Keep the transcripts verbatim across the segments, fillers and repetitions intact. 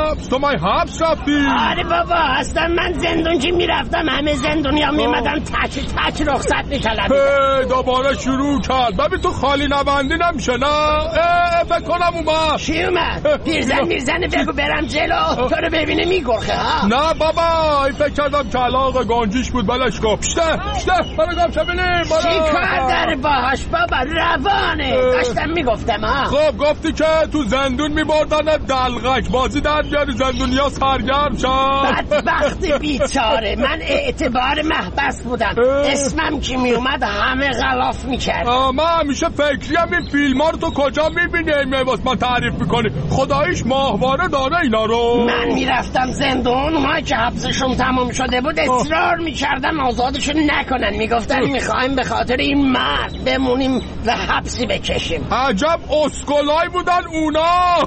حبس؟ تو من حبس رفتی؟ آره بابا، اصلا من زندون که میرفتم همه زندونی ها میمدن تک تک رخصت میطلبیدن. دوباره شروع کرد. ببین تو خالی نبندی نمیشه نه؟ فکر کنم اومد. چی اومد؟ پیرزن میرزنه بگو برم جلو تو رو ببینه میگرخه ها. نه بابا، این فکر کردم کلاغ گنجیش بود. بلش کن. پشته پشته برو گم شو بینیم. چی کار داره باهاش بابا؟ روانه. داشتم میگفتم ها. خب گفتی که تو زندون میبردن دلغک بازی در بیاری زندونیا سرگرم شد. بدبخت بیچاره. من اعتبار محبس بودم. اسمم که میومد همه غلاف میکرد. من همیشه فکریم این فیلم ها رو تو کجا میبینی میواست من تعریف میکنی؟ خداییش ماهواره داره اینا رو. من میرفتم زندون، ما که حبسشون تموم شده بود اصرار میکردم آزادشون نکنن. میگفتن میخوایم به خاطر این مرد بمونیم و حبسی بکشیم. عجب اسکولای بودن اونا.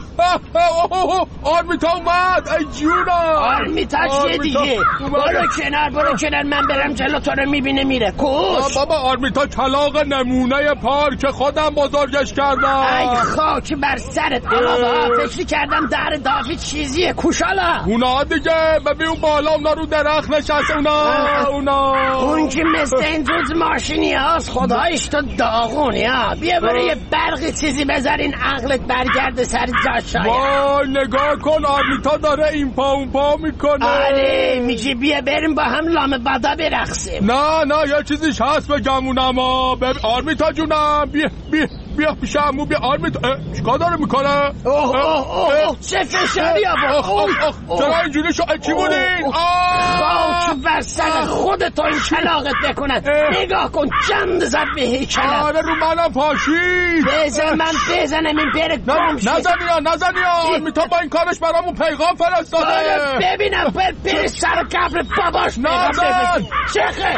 آرمیتا اومد. ای جونا آرمیتا چیه دیگه؟ برو کنار برو کنار من برم جلو تو رو میبینه میره. کوش بابا آرمیتا کلاغ نمونه پارک خودم بزرگش کردم. ای خاک بر سرت. بابا فکر کردم در دافی چیزیه. کوشالا اونا دیگه ببین اون بالا اونا رو درخت نشسته. اونا اونا اون که مثل این روز ماشینی هاست. خدایش تو داغونی ها. بیا برای یه برقی چیزی بذارین عقلت برگرده سر جاش. وای نگاه کن آرمیتا داره این پا اون پا میکنه. آره میگی بیا بریم با هم لامه بادا برقصیم. نه نه یه چیزیش هست بگمونم. آرمیتا جونم بیا بیا بیا پیش عمو بیا. آرمیتا چیکار داره میکنه؟ اوه اوه اوه چه فشاری آورد. چرا اینجوری شو؟ چی بودین؟ خاک بر سر خودتو این کلاغت بکنن. نگاه کن چند زد به هیکلت. آره رو منم پاشید. بزن من بزنم این بره گم شد. نزنی ها نزنی ها. آرمیتا با این کارش برامون پیغام فرستاده. آره ببینم بر بر سر قبر باباش نزن. چخه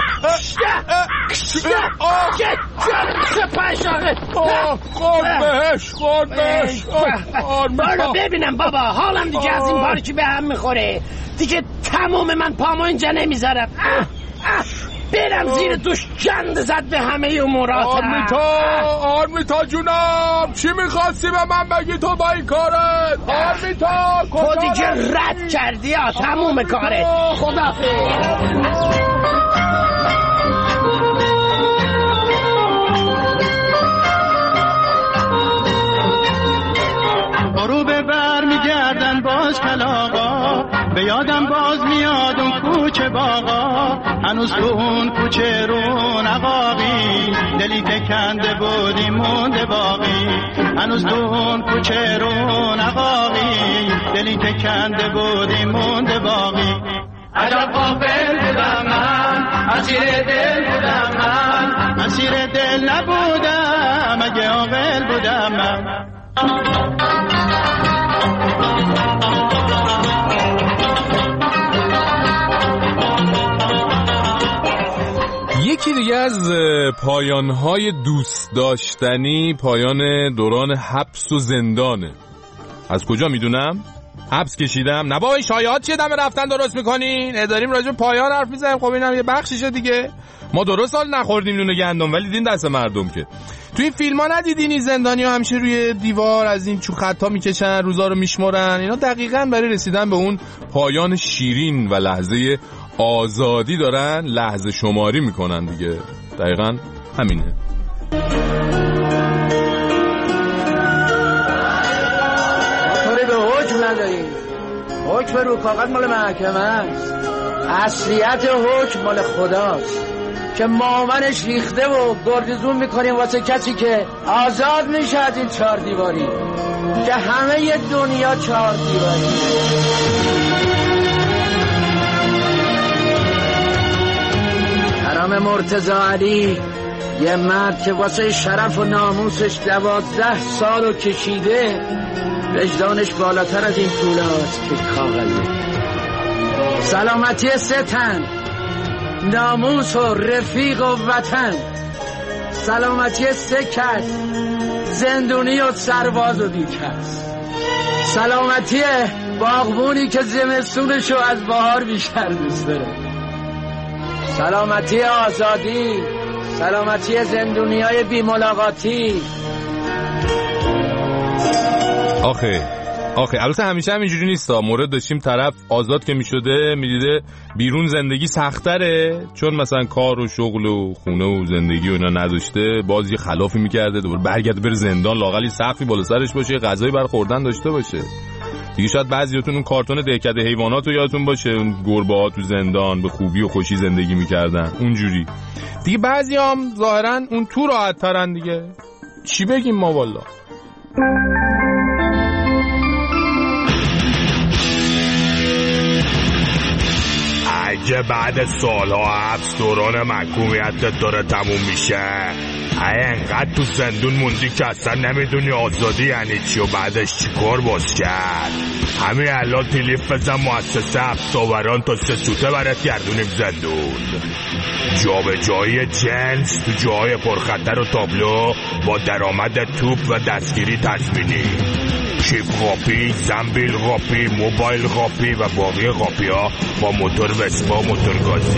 چه چه چه پشاره. خورد بهش خورد بهش. آرمیتا ببینم بابا حالم دیگه از این باری که به هم میخوره دیگه. تمام من پامو اینجا نمیذارم. برم زیر دوش جند زد به همه امورات. آرمیتا آرمیتا جونم چی میخواستی به من بگی تو با این کارت؟ آرمیتا تو دیگه رد کردی ها. تموم کاره. خداحافظ. غروب بر میگردن باز کلاغا، به یادم باز میاد اون کوچه باغا. هنوز تو اون کوچه رون عقاقی، دلی تکنده بودی مونده باقی. هنوز تو اون کوچه رون عقاقی، دلی تکنده بودی مونده باقی. عجب غافل بودم من، اسیر دل بودم من. اسیر دل نبودم اگه عاقل بودم من. یکی دیگه از پایانهای دوست داشتنی پایان دوران حبس و زندانه. از کجا میدونم؟ حبس کشیدم. نه بابا شایعات چیه دم رفتن درست میکنین؟ اداریم راجع پایان حرف میزنیم. خب اینم یه بخشیشه دیگه. ما درست حال نخوردیم نون گندم ولی دین دست مردم که. تو این فیلم ها ندیدین این زندانی ها همیشه روی دیوار از این چوب خطا میکشن روزا رو میشمرن؟ اینا دقیقاً برای رسیدن به اون پایان شیرین و لحظه آزادی دارن لحظه شماری میکنن دیگه. دقیقاً همینه. کاری به حکم نداریم. حکم رو کاغذ مال محکمه است. اصلیت حکم مال خداست که مامنش ریخته و گردزون میکنیم واسه کسی که آزاد میشه از این چهار دیواری که همه ی دنیا چهار دیواری. حرام مرتضی علی، یه مرد که واسه شرف و ناموسش دوازده سالو کشیده، وجدانش بالاتر از این طولاست که کاغذه. سلامتی سه تن، ناموس و رفیق و وطن، سلامتی سه کس، زندونی و سرباز و بیکس، سلامتی باغبونی که زمستونشو از بهار بیشتر دوست داره، سلامتی آزادی، سلامتی زندونیای بی ملاقاتی. آخه آخه البته همیشه هم اینجوری نیستا. مورد داشتیم طرف آزاد که میشده میدیده بیرون زندگی سختره، چون مثلا کار و شغل و خونه و زندگی و اینا نداشته، باز یه خلافی میکرده دوباره برگرده بره زندان، لااقل سقفی بالا سرش باشه، غذایی برای خوردن داشته باشه دیگه. شاید بعضیاتون اون کارتون دهکده حیوانات رو یادتون باشه، اون گربه‌ها تو زندان به خوبی و خوشی زندگی میکردن اونجوری دیگه. بعضیام ظاهرا اون تو راحت ترن دیگه، چی بگیم ما والا. اگه بعد سالها حبس دوران محکومیتت داره تموم میشه، انقدر تو زندون موندی که اصلا نمیدونی آزادی یعنی چی و بعدش چی کار باز کرد. همین الان تلیف بزن مؤسسه حبس‌آوران تا سه سوته برات گردونیم زندون. جابجایی جنس تو جاهای پرخطر و تابلو با درآمد توپ و دستگیری تضمینی. شیپ قاپی، زنبیل قاپی، موبایل قاپی و باقی قاپی ها با موتور وسپا و موتور گازی.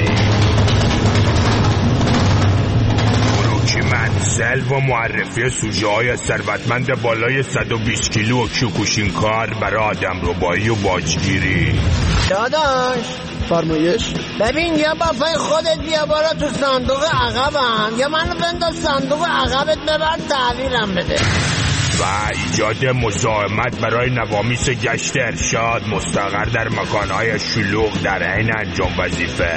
بروکی منزل و معرفی سوژه های ثروتمند بالای صد و بیست کیلو و کیوکوشین کار برای آدم ربایی و باجگیری. داداش فرمایش؟ ببین یا بافای خودت بیا بالا تو صندوق عقبم یا منو بنداز صندوق عقبت ببر تحویلم بده. و ایجاد مزاحمت برای نوامیس گشت ارشاد مستقر در مکانهای شلوغ در حین انجام وظیفه.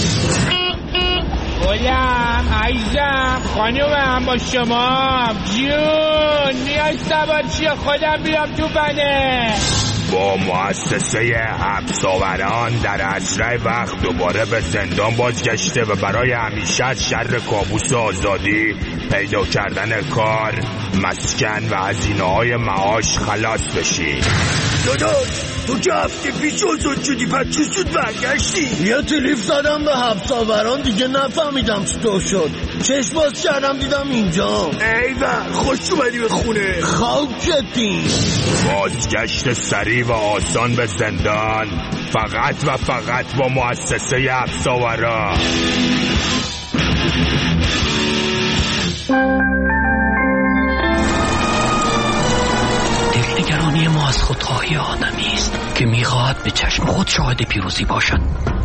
گلم عزیزم خانومم با شما جون نیاز سوار چیه خودم بیام تو بنه. با مؤسسه حبس‌آوران در اسرع وقت دوباره به زندان بازگشته و برای همیشه از شر کابوس آزادی، پیدا کردن کار، مسکن و هزینه‌های معاش خلاص بشی. داداش تو که هفته پیش آزاد شدی پس چی شد برگشتی؟ یه تلیف زدم به حبس‌آوران دیگه نفهمیدم چطور شد، چشم باز کردم دیدم اینجا. ایوه خوش اومدی به خونه. خاکتین. بازگشت سریع و آسان به زندان فقط و فقط با مؤسسه حبس‌آوران. دلنگرانی ما از خودخواهی آدمی است که میخواهد به چشم خود شاهد پیروزی باشد.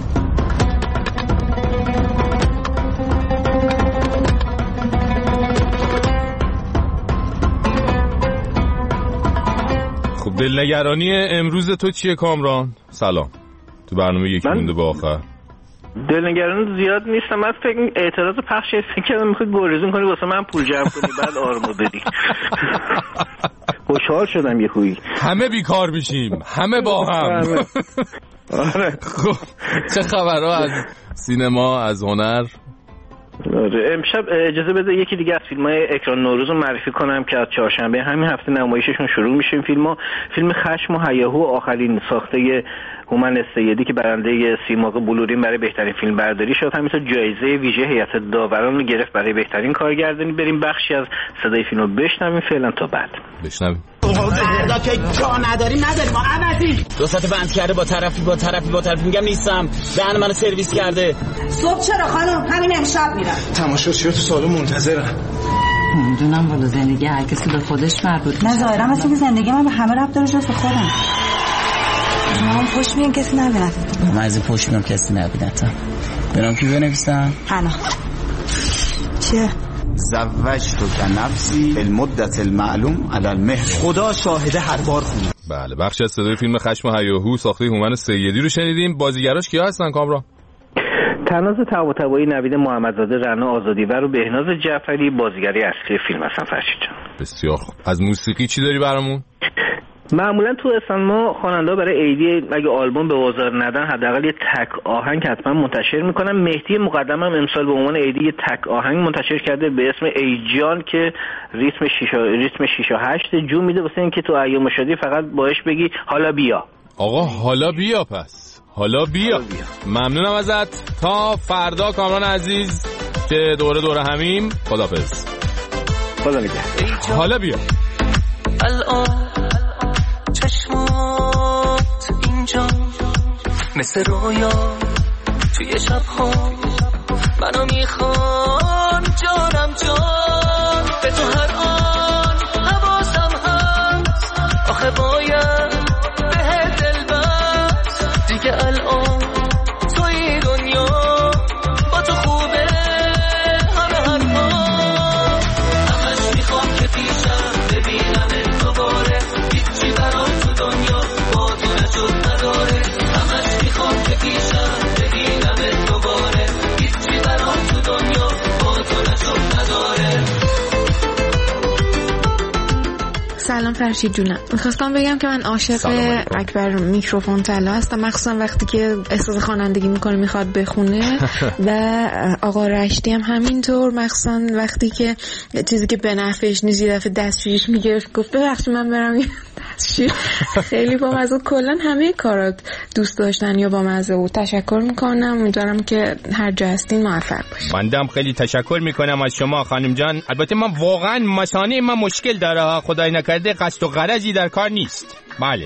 خب دلنگرانی امروز تو چیه کامران؟ سلام. تو برنامه یکی مونده با آخر. دلنگران زیاد نیستم. من فکر اعتراض پخش فکر کردم میخوای گریزون کنی واسه من پول جمع کنی بعد آرمو بدی. خوشحال شدم یه خویی. همه بیکار میشیم، همه با هم. آره. خب چه خبرها از سینما، از هنر؟ آره امشب اجازه بده یکی دیگه از فیلم‌های اکران نوروز رو معرفی کنم که از چهارشنبه همین هفته نمایششون شروع میشه. این فیلم‌ها فیلم خشم و هیاهو، آخرین ساخته هومن السیدی که برنده سیمرغ بلورین برای بهترین فیلم برداری شد، همینطور جایزه ویژه هیئت داوران رو گرفت برای بهترین کارگردانی. بریم بخشی از صدای فیلم رو بشنویم فعلا تا بعد. بشنویم. فردا که جا نداریم نداریم ما عوضی دو ساعت بند کرده با طرفی با طرفی با طرفی میگم نیستم، دهن منو سرویس کرده. صبح چرا خانم؟ همین امشب میرم. تماشاچی‌ها تو سالن منتظرن. میدونم والا زندگی هر کسی به خودش مربوط میشه. نه ظاهرا مثل که زندگی من به همه ربط داره جز به خودم. من پشت میام کسی نبیند. من از این پشت میام کسی نبیند. برام کی بنویسم؟ حالا چیه؟ زوجتو کنفسی المدت المعلوم علی المهر. خدا شاهده هر بار خونه. بله بخشی از صدای فیلم خشم و هیاهو ساخته هومن السیدی رو شنیدیم. بازیگراش کیا هستن کامران؟ تناز طباطبایی، نوید محمدزاده، رنا آزادیور و بهناز جعفری بازیگری اصلی فیلم هستن. فرشید جان بسیار خوب. از موسیقی چی داری برامون؟ معمولا تو اسفند ما خواننده برای ایدی اگه آلبوم به بازار ندن حداقل یه تک آهنگ حتما منتشر میکنن. مهدی مقدم هم امسال به عنوان ایدی یه تک آهنگ منتشر کرده به اسم ای جان که ریتم شش ریتم شش و هشت جون میده واسه اینکه تو ایام شادی فقط باهاش بگی حالا بیا. آقا حالا بیا پس. حالا بیا. حالا بیا. ممنونم ازت. تا فردا کامران عزیز که دوره دوره همیم. خدافظ. خدا نگهدار. حالا بیا. الان چشمات اینجا مثل رویا توی شب‌ها منو میخوان جانم جان به تو هر آن حواسم هست آخه باید سلام فرشید جونم. میخواستم بگم که من عاشق اکبر میکروفون طلا هستم، مخصوصا وقتی که احساس خوانندگی میکنه میخواد بخونه و آقا رشدی هم همینطور، مخصوصا وقتی که چیزی که به نفعش نیست یه دفعه دستشویش میگرفت گفت ببخشید من برم دستشویی. خیلی با مزه، کلا همه کارات دوست داشتن یا با مزه بود. تشکر میکنم، امیدوارم که هر جا هستین موفق باشید. بنده هم خیلی تشکر میکنم از شما خانم جان. البته من واقعا مثانه من مشکل داره، خدای نکرده قصد و غرضی در کار نیست. بله.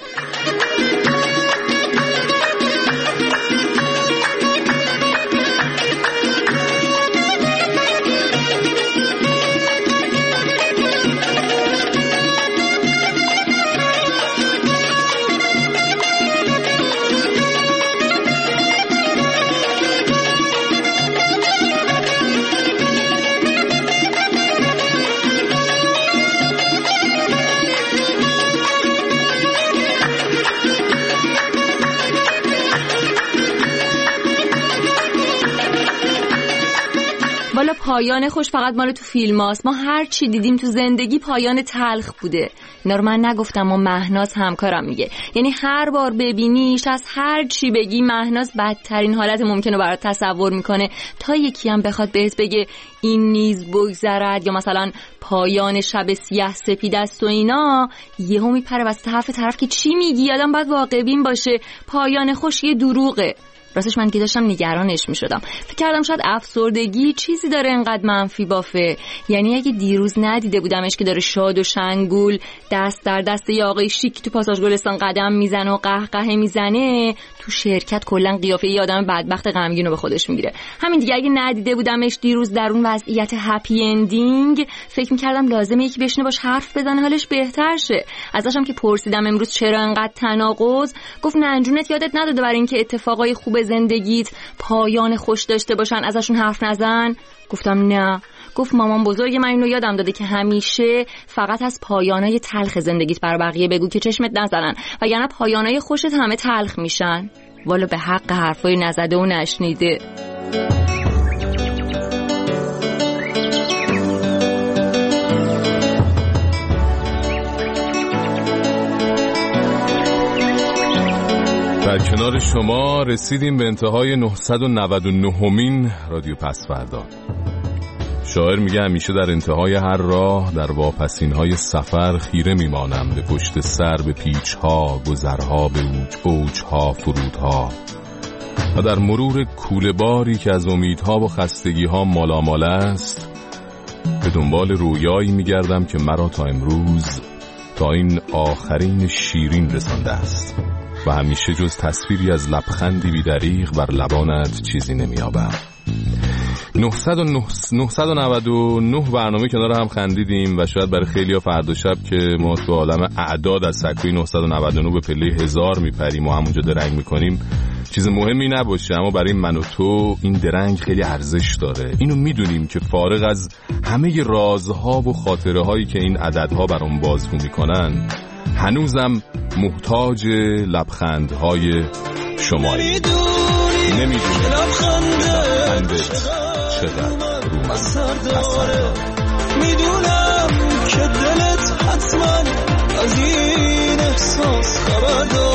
والا پایان خوش فقط مال تو فیلم هاست. ما هر چی دیدیم تو زندگی پایان تلخ بوده. اینا رو من نگفتم و مهناز همکارم میگه. یعنی هر بار ببینیش از هر چی بگی مهناز بدترین حالت ممکنه برات تصور میکنه تا یکی هم بخواد بهت بگه این نیز بگذرد یا مثلا پایان شب سیاه سپید است و اینا، یهو میپره وسط حرف طرف که چی میگی. آدم باید واقع بین باشه. پایان خوش یه دروغه. راستش من که داشتم نگرانش می شدم، فکر کردم شاید افسردگی چیزی داره انقدر منفی بافه. یعنی اگه دیروز ندیده بودمش که داره شاد و شنگول دست در دست یه آقای شیک تو پاساژ گلستان قدم میزنه و قهقه میزنه، تو شرکت کلا قیافه یه آدم بدبخت غمگین رو به خودش میگیره. همین دیگه اگه ندیده بودمش دیروز در اون وضعیت هپی اندینگ، فکر میکردم لازمه یکی بشینه باش حرف بزنه حالش بهتر شه. ازشم که پرسیدم امروز چرا انقدر تناقض، گفت ننجونت یادت نداده برای اینکه اتفاقای خوب زندگیت پایان خوش داشته باشن ازشون حرف نزن؟ گفتم نه. گفت مامان بزرگ من اینو یادم داده که همیشه فقط از پایانای تلخ زندگیت برای بقیه بگو که چشمت نزنن، وگرنه پایانای خوشت همه تلخ میشن. والا به حق حرفای نزده و نشنیده. در کنار شما رسیدیم به انتهای نهصد و نود و نهمین رادیو پس‌فردا. شاعر میگه همیشه در انتهای هر راه در واپسین‌های سفر خیره میمانم به پشت سر، به پیچ‌ها، گذرها، به اوج اوج‌ها، فرودها و در مرور کوله باری که از امیدها و خستگی‌ها مالامال است به دنبال رویایی میگردم که مرا تا امروز تا این آخرین شیرین رسانده است و همیشه جز تصویری از لبخندی بی‌دریغ بر لبانت چیزی نمی‌یابم. نهصد و نود و نه برنامه کنار هم خندیدیم و شاید برای خیلی‌ها فردا شب که ما تو عالم اعداد از سکوی نهصد و نود و نه به پله هزار میپریم و همونجا درنگ میکنیم چیز مهمی نباشه، اما برای من و تو این درنگ خیلی ارزش داره. اینو میدونیم که فارغ از همه رازها و خاطره هایی که این عددها برام بازگو میکنن، هنوزم محتاج لبخندهای شمایی. نمیدونی لبخندت چقدر رو من اثر. میدونم که دلت حتما از این احساس خبر داره.